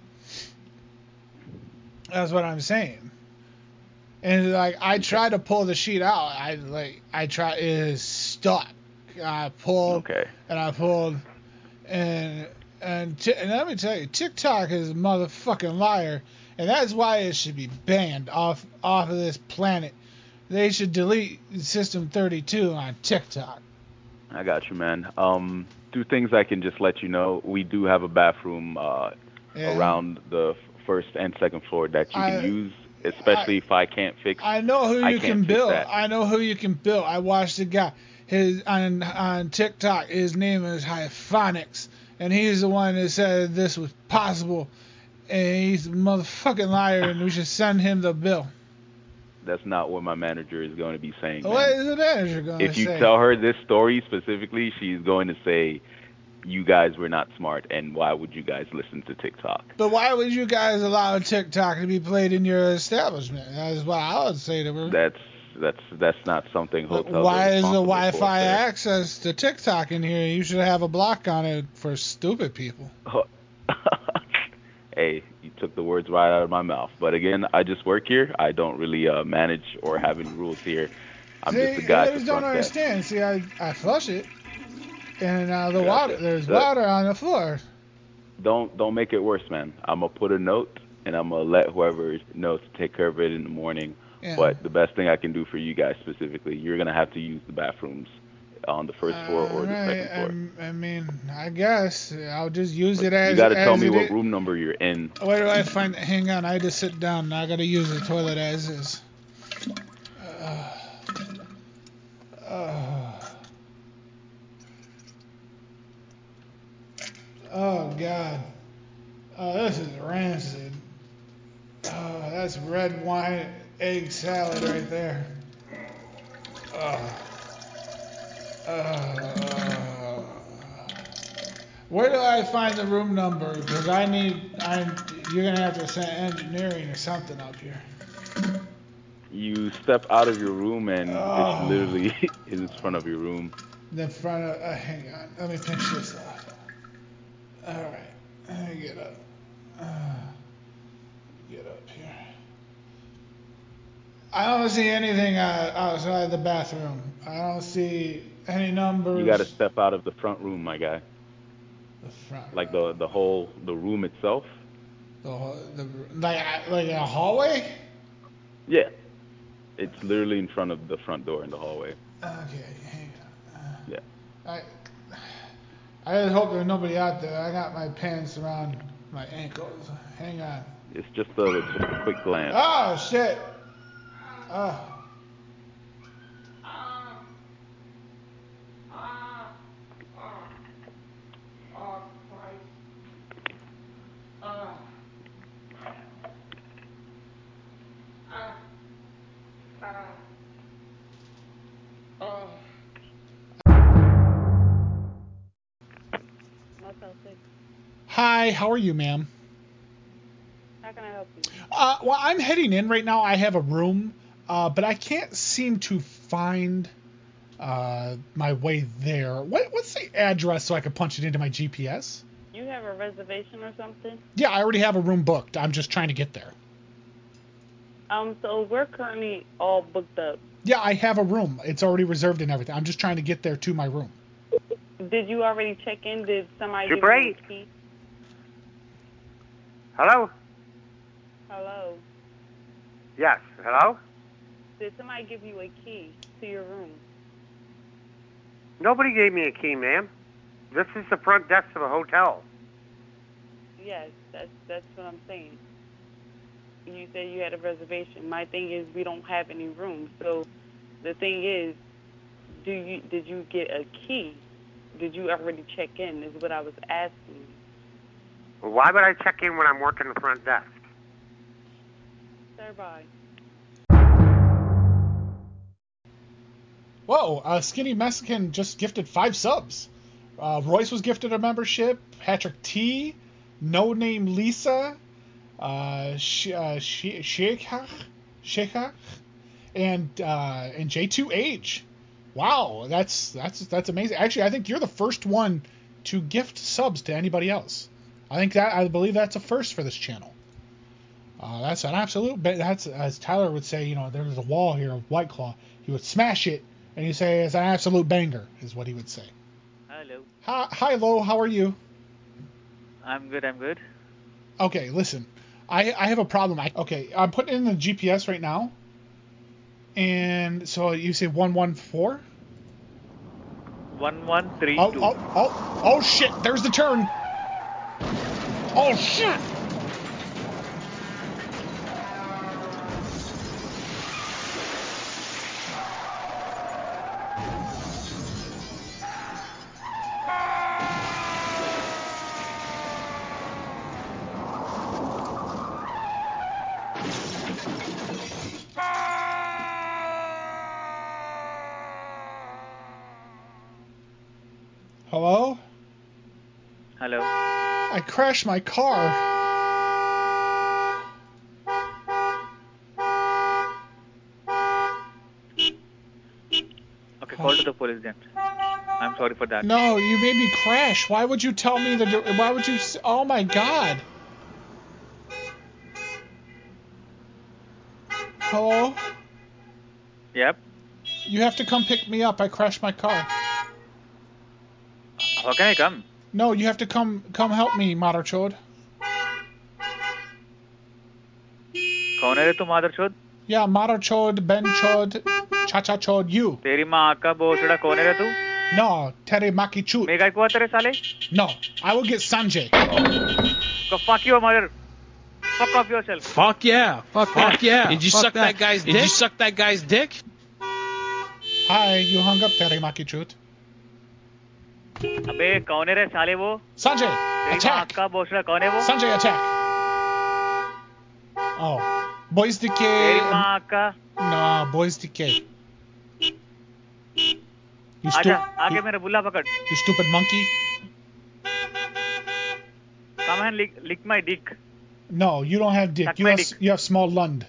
That's what I'm saying. And like I try to pull the sheet out, I like I try it is stuck. I pulled Okay. and I pulled and and, t- and let me tell you, TikTok is a motherfucking liar, and that's why it should be banned off off of this planet. They should delete System thirty-two on TikTok. I got you, man. Um, two things I can just let you know. We do have a bathroom uh, Yeah. around the f- first and second floor that you I- can use, especially if I can't fix. I know who I you can't can fix bill. that. I know who you can bill. I watched the guy. His on on TikTok. His name is Hyphonics, and he's the one that said this was possible. And he's a motherfucking liar, and we should send him the bill. That's not what my manager is going to be saying. Man. What is the manager going to If you say? tell her this story specifically, she's going to say, you guys were not smart, and why would you guys listen to TikTok? But why would you guys allow TikTok to be played in your establishment? That's what I would say to her. That's that's that's not something But hotels why are is the responsible for, Wi-Fi sir. access to TikTok in here? You should have a block on it for stupid people. Hey, you took the words right out of my mouth. But again, I just work here. I don't really uh, manage or have any rules here. I'm See, just a guy I at the just don't front desk. understand. See, I, I flush it, and uh, the Gotcha. water there's Look. water on the floor. Don't don't make it worse, man. I'm gonna put a note, and I'm gonna let whoever knows to take care of it in the morning. Yeah. But the best thing I can do for you guys specifically, you're gonna have to use the bathrooms on the first floor or the Alright, second floor. um, I mean, I guess I'll just use it as You gotta as tell me it what is. room number you're in. Where do I find it? Hang on, I just sit down. I gotta use the toilet as is. Uh, uh, Oh, God. Oh, this is rancid. Oh, that's red wine egg salad right there. Oh. Uh, where do I find the room number? Because I need, I'm, you're going to have to send engineering or something up here. You step out of your room and Oh. it's literally in front of your room. In front of, uh, hang on, let me pinch this off. All right, let me get up. Uh, get up here. I don't see anything uh, outside the bathroom. I don't see any numbers. You got to step out of the front room, my guy. The front. Like the the whole the room itself. The, the like like a hallway. Yeah, it's literally in front of the front door in the hallway. Okay, hang on. Uh, yeah. I I just hope there's nobody out there. I got my pants around my ankles. Hang on. It's just a just a quick glance. Oh shit. Oh. Hi, how are you, ma'am? How can I help you? Uh, well, I'm heading in right now. I have a room, uh, but I can't seem to find uh, my way there. What, what's the address so I can punch it into my G P S? You have a reservation or something? Yeah, I already have a room booked. I'm just trying to get there. Um, so we're currently all booked up. Yeah, I have a room. It's already reserved and everything. I'm just trying to get there to my room. Did you already check in? Did somebody give Dupree? you a key? Hello? Hello? Yes. Hello? Did somebody give you a key to your room? Nobody gave me a key, ma'am. This is the front desk of a hotel. Yes, that's that's what I'm saying. You said you had a reservation. My thing is we don't have any rooms. So the thing is, do you did you get a key? Did you already check in? Is what I was asking. Well, why would I check in when I'm working the front desk? Sir, bye. Whoa, uh, Skinny Mexican just gifted five subs. Uh, Royce was gifted a membership. Patrick T. No Name Lisa. Uh, Sh- uh, Sh- Sheikha. Sheikha. And, uh, and J two H. Wow, that's, that's, that's amazing. Actually, I think you're the first one to gift subs to anybody else. I think that, I believe that's a first for this channel. Uh, that's an absolute, that's, as Tyler would say, you know, there's a wall here of White Claw. He would smash it, and he'd say it's an absolute banger, is what he would say. Hello. Hi, hi, Lo, how are you? I'm good, I'm good. Okay, listen, I, I have a problem. I, okay, I'm putting in the G P S right now, and so you say one one four? one one three two. Oh, oh, oh, oh, shit, there's the turn. Oh, shit. Hello? Hello. I crashed my car. Okay, call to the police then. I'm sorry for that. No, you made me crash. Why would you tell me that? Why would you? s- Oh my God. Hello? Yep. You have to come pick me up. I crashed my car. How can I come? No, you have to come come help me, Mother Chode. कौन है रे तू मादरचोद? Yeah, Mother Chode, Ben Chode, Cha Cha Chode, you. तेरी माँ का भोसड़ा कौन है रे तू? No, Teremaki Chute. मैं काय को तेरे साले? No, I will get Sanjay. Go fuck your mother. Fuck off yourself. Fuck yeah. Fuck, Fuck that. yeah. Did you Fuck suck that, that. guy's Did dick? you suck that guy's dick? Hi, you hung up, Teremaki Chute. अबे कौन है रे साले वो? Sanjay. Attack! का भोसड़ा कौन है वो? Sanjay, attack! Oh. Boys तेरी Decay. माँ का No, Boys Decay. You, stu- आजा आगे मेरा बुला पकड़. you stupid monkey. Come and lick, lick my dick. No, you don't have dick. Suck You my have, dick. you have small lund.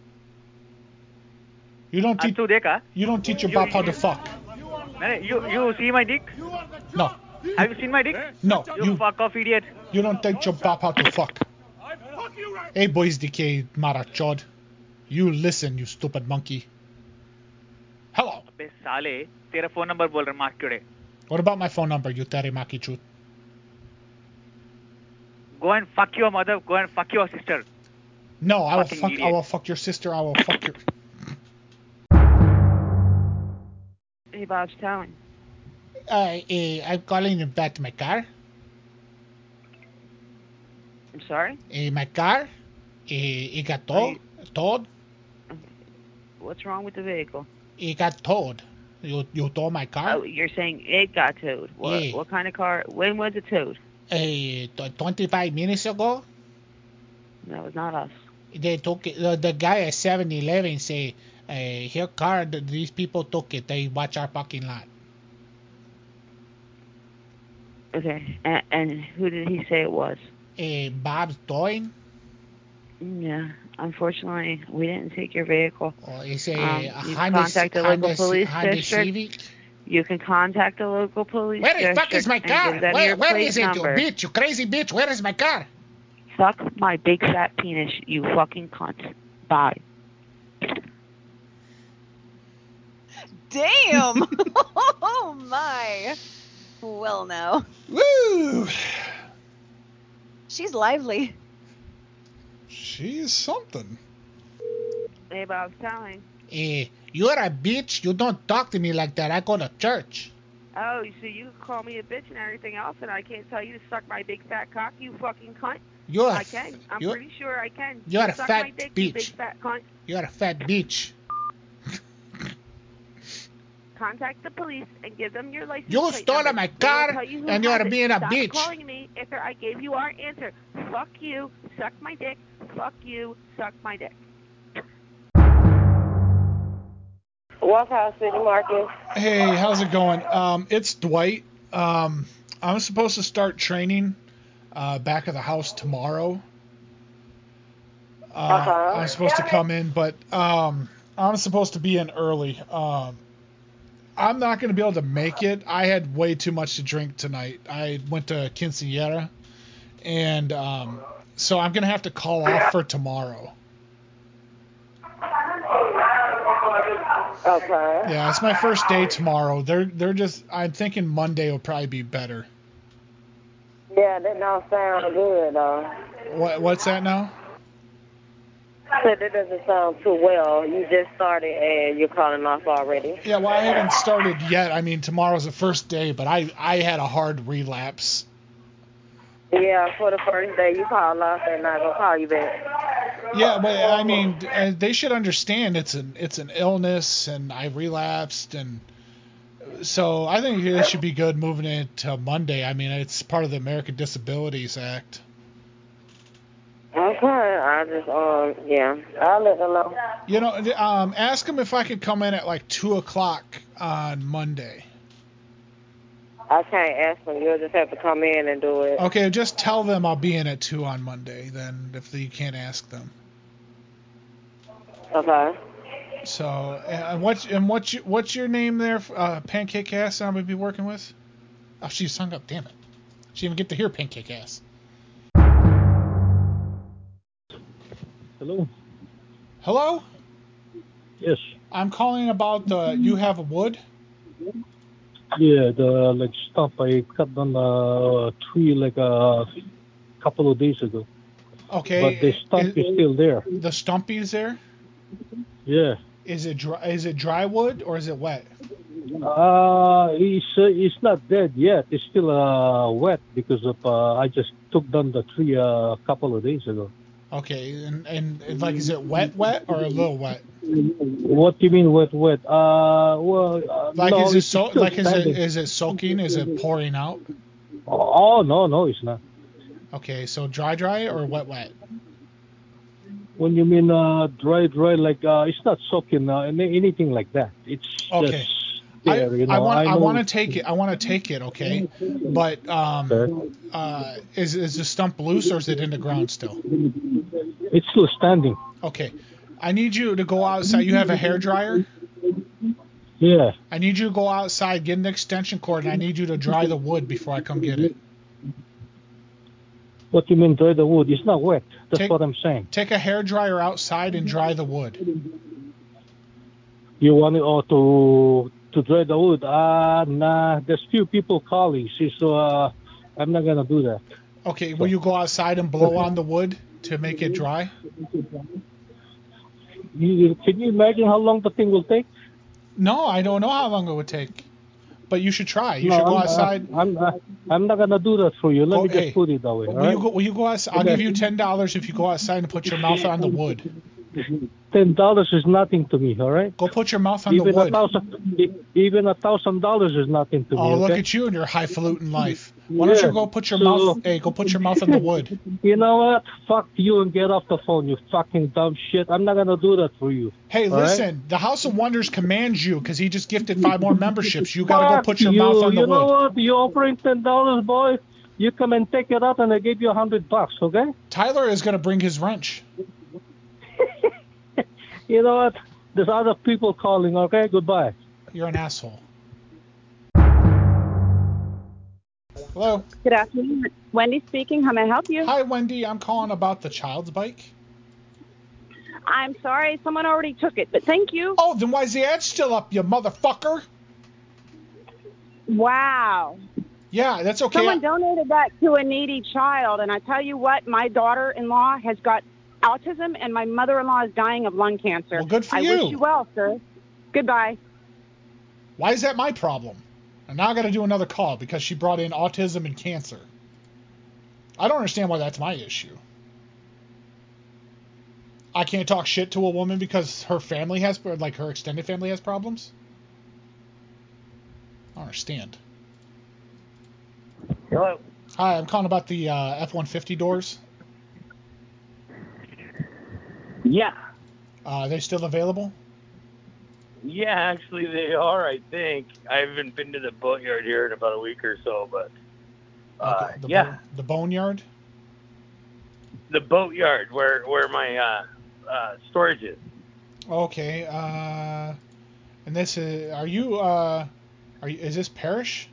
You don't teach. तू देखा? You don't teach your You- bop how to fuck. नहीं, you you see my dick? No, Have you seen my dick? no, You, you fuck off idiot. you don't teach your bop how to fuck. Hey, Boys Decay, marachod. You listen, you stupid monkey. Hello. अबे साले तेरा phone number बोल रहा मार क्यों? What about my phone number, you terimaki chut? Go and fuck your mother. Go and fuck your sister. No, I will Fucking fuck. idiot. I will fuck your sister. I will fuck your. Hey, Bob's telling. Uh, eh, I'm calling you back to my car. I'm sorry? Eh, my car. Eh, it got towed. Towed. What's wrong with the vehicle? It got towed. You you towed my car. Oh, you're saying it got towed. What Yeah. what kind of car? When was it towed? Eh, t- twenty-five minutes ago. That was not us. They took it. The, the guy at seven eleven say, uh, "Your car. th- These people took it. They watch our parking lot." Okay. And, and who did he say it was? Eh, Bob's towing. Yeah. Unfortunately, we didn't take your vehicle. Or it's a Um, a you Honda, contact the Honda, local police Honda district. Civic. You can contact the local police Where the district fuck is my and car? give them Where, your where plate is it, number. you bitch? You crazy bitch. Where is my car? Suck my big fat penis, you fucking cunt. Bye. Damn! Oh my. Well, now. Woo! She's lively. She's something. Hey, Bob's telling. Eh, you're a bitch. You don't talk to me like that. I go to church. Oh, so you can call me a bitch and everything else, and I can't tell you to suck my big fat cock, you fucking cunt? You're a I f- can. I'm you're- pretty sure I can. you're a suck fat my dick, you bitch. big fat cunt. You're a fat bitch. Contact the police and give them your license You plate stole number. my They will car tell you who and you're has it. being a Stop bitch. calling me after I gave you our answer. Fuck you. Suck my dick. Fuck you. Suck my dick. Walkhouse City Market. Hey, how's it going? Um, it's Dwight. Um, I'm supposed to start training uh, back at the house tomorrow. Uh, Uh-huh. I'm supposed to come in, but um, I'm supposed to be in early. Um, I'm not going to be able to make it. I had way too much to drink tonight. I went to Quinceañera, and um, so I'm going to have to call off for tomorrow. Okay. Yeah, it's my first day tomorrow. They're they're just. I'm thinking Monday will probably be better. Yeah, that don't sound good, though. What what's that now? Said that doesn't sound too well. You just started and you're calling off already. Yeah, well, I haven't started yet. I mean, tomorrow's the first day, but I I had a hard relapse. Yeah, for the first day you call off, they're not gonna call you back. Yeah, but I mean, uh, they should understand it's an it's an illness, and I relapsed, and so I think it should be good moving it to Monday. I mean, it's part of the American Disabilities Act. Okay, I just um yeah, I'll let them know. You know, um, ask them if I could come in at like two o'clock on Monday. I can't ask them. You'll just have to come in and do it. Okay, just tell them I'll be in at two on Monday. Then, if you can't ask them. Okay. So, and what's and what's your, what's your name there? Uh, Pancake Ass. I'm gonna be working with. Oh, she's hung up. Damn it. She didn't even get to hear Pancake Ass. Hello. Hello. Yes. I'm calling about the. You have a wood. Yeah, the like stump I cut down a tree like a couple of days ago. Okay. But the stump is, is still there. The stumpy is there. Yeah. Is it dry? Is it dry wood or is it wet? Uh, it's uh, it's not dead yet. It's still uh wet because of uh, I just took down the tree a couple of days ago. Okay, and, and and like, is it wet, wet or a little wet? What do you mean wet, wet? Uh, well, uh, like no, is it it's so? still Like is it standing. is it soaking? Is it pouring out? Oh no, no, it's not. Okay, so dry dry or wet wet? When you mean uh, dry, dry, like uh, it's not soaking uh, any- anything like that. It's Okay. just there, you know. I want I, know want to take it. I want to take it. Okay, but um, Okay. uh, is is the stump loose or is it in the ground still? It's still standing. Okay, I need you to go outside. You have a hair dryer? Yeah. I need you to go outside, get an extension cord, and I need you to dry the wood before I come get it. What you mean dry the wood? It's not wet. That's Take- what I'm saying. Take a hair dryer outside and dry the wood. You want it all to to dry the wood? Ah, uh, nah. There's few people calling, see, so uh, I'm not gonna do that. Okay, will you go outside and blow on the wood to make it dry? You, can you imagine how long the thing will take? No, I don't know how long it would take. But you should try. You no, should go I'm, outside. I'm, I'm, I'm not gonna do that for you. Let Go- me just hey, put it that way. Will all right? you go? Will you go outside? I'll Okay. give you ten dollars if you go outside and put your mouth on the wood. Ten dollars is nothing to me. All right. Go put your mouth on even the wood. A thousand, e- even a thousand dollars is nothing to Oh, me. look okay? at you and your highfalutin life. Why don't Yeah, you go put your so- mouth? Hey, go put your mouth on the wood. You know what? Fuck you and get off the phone, you fucking dumb shit. I'm not gonna do that for you. Hey, all right? listen. The House of Wonders commands you because he just gifted five more memberships. You gotta go Fuck put your you. mouth on the You know wood. what? You offering ten dollars, boy. You come and take it up, and I give you a hundred bucks. Okay? Tyler is gonna bring his wrench. You know what? There's other people calling. Okay? Goodbye. You're an asshole. Hello. Good afternoon. Wendy speaking. How may I help you? Hi, Wendy. I'm calling about the child's bike. I'm sorry. Someone already took it, but thank you. Oh, then why is the ad still up, you motherfucker? Wow. Yeah, that's okay. Someone donated that to a needy child, and I tell you what, my daughter-in-law has got autism, and my mother-in-law is dying of lung cancer. Well, good for I you. wish you well, sir. Goodbye. Why is that my problem? And now I got to do another call because she brought in autism and cancer. I don't understand why that's my issue. I can't talk shit to a woman because her family has, like her extended family has problems? I don't understand. Hello. Hi, I'm calling about the uh, F one fifty doors. Yeah. Uh, are they still available? Yeah, actually they are, I think. I haven't been to the boatyard here in about a week or so, but uh, Okay, the yeah. Bone, the boneyard? The boatyard where where my uh, uh, storage is. Okay, uh, and this is, are you, uh, are you, is this Parrish?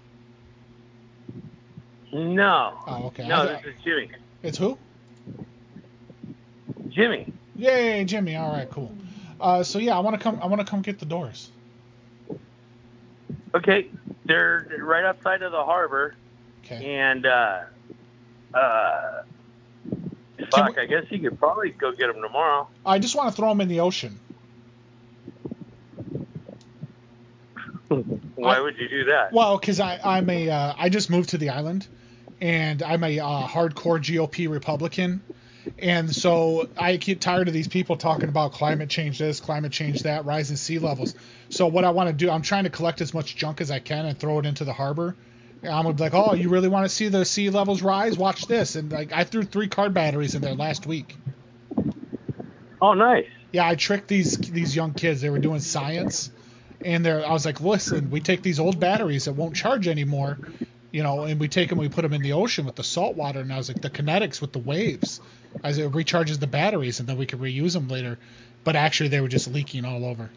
No. Oh, okay. No, I this thought- is Jimmy. It's who? Jimmy. Yay, Jimmy. All right, cool. Uh, so yeah, I want to come, I want to come get the doors. Okay, they're right outside of the harbor. Okay. And uh, uh, fuck, I guess you could probably go get them tomorrow. I just want to throw them in the ocean. Why I- would you do that? Well, because I I'm a uh, I just moved to the island, and I'm a uh, hardcore G O P Republican, and so I get tired of these people talking about climate change this, climate change that, rising sea levels. So what I want to do, I'm trying to collect as much junk as I can and throw it into the harbor. And I'm gonna be like, oh, you really want to see the sea levels rise? Watch this. And like I threw three car batteries in there last week. Oh, nice. Yeah, I tricked these these young kids. They were doing science, and they're I was like, listen, we take these old batteries that won't charge anymore, you know, and we take them, we put them in the ocean with the salt water. And I was like, the kinetics with the waves, as it recharges the batteries, and then we can reuse them later. But actually, they were just leaking all over.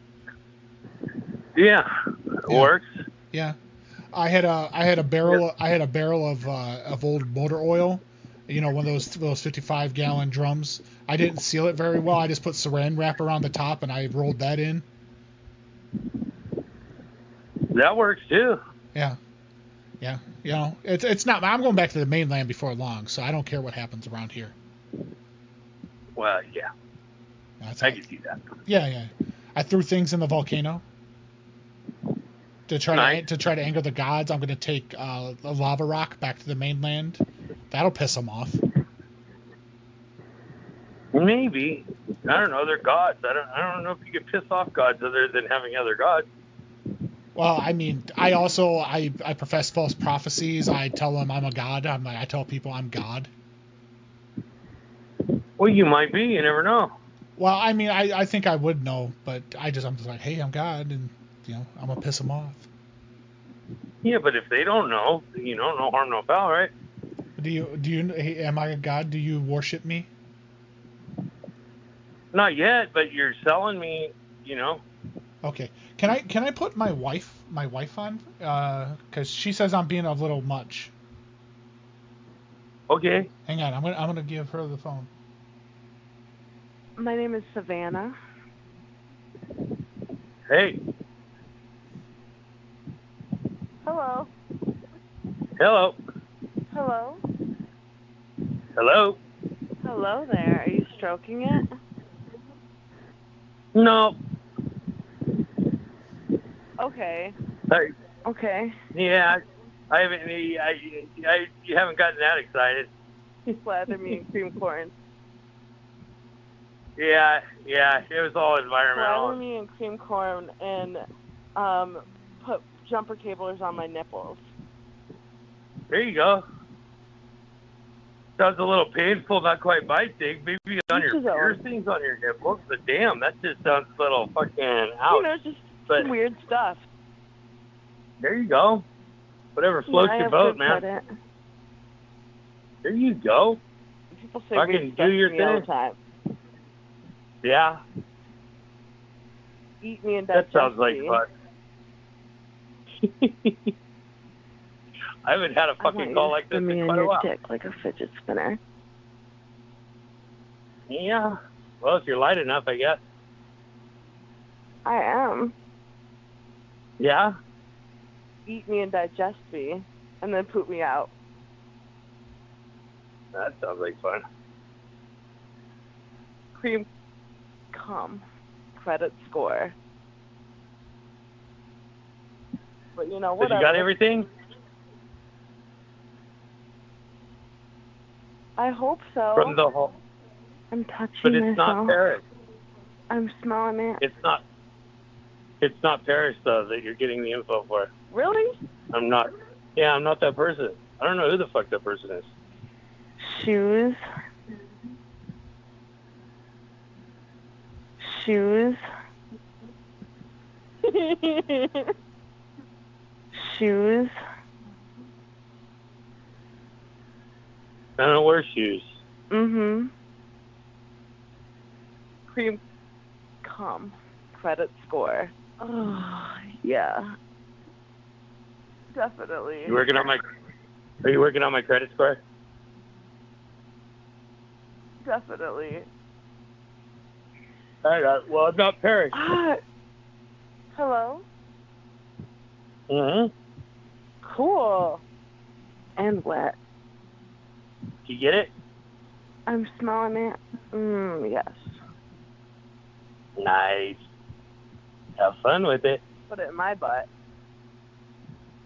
Yeah, it works. Yeah, I had a I had a barrel I had a barrel of uh, of old motor oil, you know, one of those those fifty-five gallon drums. I didn't seal it very well. I just put saran wrap around the top and I rolled that in. That works too. Yeah, yeah, you know, it's it's not. I'm going back to the mainland before long, so I don't care what happens around here. Well, yeah. That's I can see that. Yeah, yeah. I threw things in the volcano to try Nice. to to try to anger the gods. I'm going to take uh, a lava rock back to the mainland. That'll piss them off. Maybe. I don't know. They're gods. I don't. I don't know if you could piss off gods other than having other gods. Well, I mean, I also I, I profess false prophecies. I tell them I'm a god. I'm like I tell people I'm God. Well, you might be. You never know. Well, I mean, I, I think I would know, but I just I'm just like, hey, I'm God, and you know, I'm gonna piss them off. Yeah, but if they don't know, you know, no harm, no foul, right? Do you do you hey, am I a God? Do you worship me? Not yet, but you're selling me, you know. Okay. Can I can I put my wife my wife on? Uh, because she says I'm being a little much. Okay. Hang on, I'm gonna I'm gonna give her the phone. My name is Savannah. Hey. Hello. Hello. Hello. Hello. Hello there. Are you stroking it? No. Okay. Hey. Okay. Yeah, I, I haven't. I, I, you haven't gotten that excited. You slather me in cream corn. Yeah, yeah. It was all Slather environmental. me in cream corn and um, put jumper cablers on my nipples. There you go. Sounds a little painful, not quite biting. Maybe on your Each his own. piercings on your nipples, but damn, that just sounds a little fucking ouch. You know, just but some weird stuff. there you go. Whatever floats yeah, I your have boat, good man. credit. There you go. People say Fucking weird do stuff your to me all the thing. time. Yeah, Eat me and that digest sounds like me. fun. I haven't had a I want fucking you call to like this spin me in on quite a your while. dick like a fidget spinner. Yeah. Well, if you're light enough, I guess. I am. Yeah. Eat me and digest me, and then poop me out. That sounds like fun. Cream cum. Credit score. But you know, But whatever. you got everything? I hope so. From the whole. I'm touching But it's myself. not Paris. I'm smelling it. It's not. It's not Paris though that you're getting the info for. Really? I'm not. Yeah, I'm not that person. I don't know who the fuck that person is. Shoes. Shoes. Shoes. I don't wear shoes. Mm-hmm. Cream cum. Credit score. Oh, yeah. Definitely. You working on my? Are you working on my credit score? Definitely. I got. Well, I'm not Paris. Ah. Hello? Mm-hmm. Cool. And wet. You get it? I'm smelling it. Mm, yes. Nice. Have fun with it. Put it in my butt.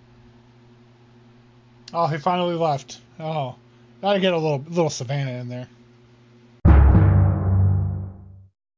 Oh, he finally left. Oh, gotta get a little little Savannah in there.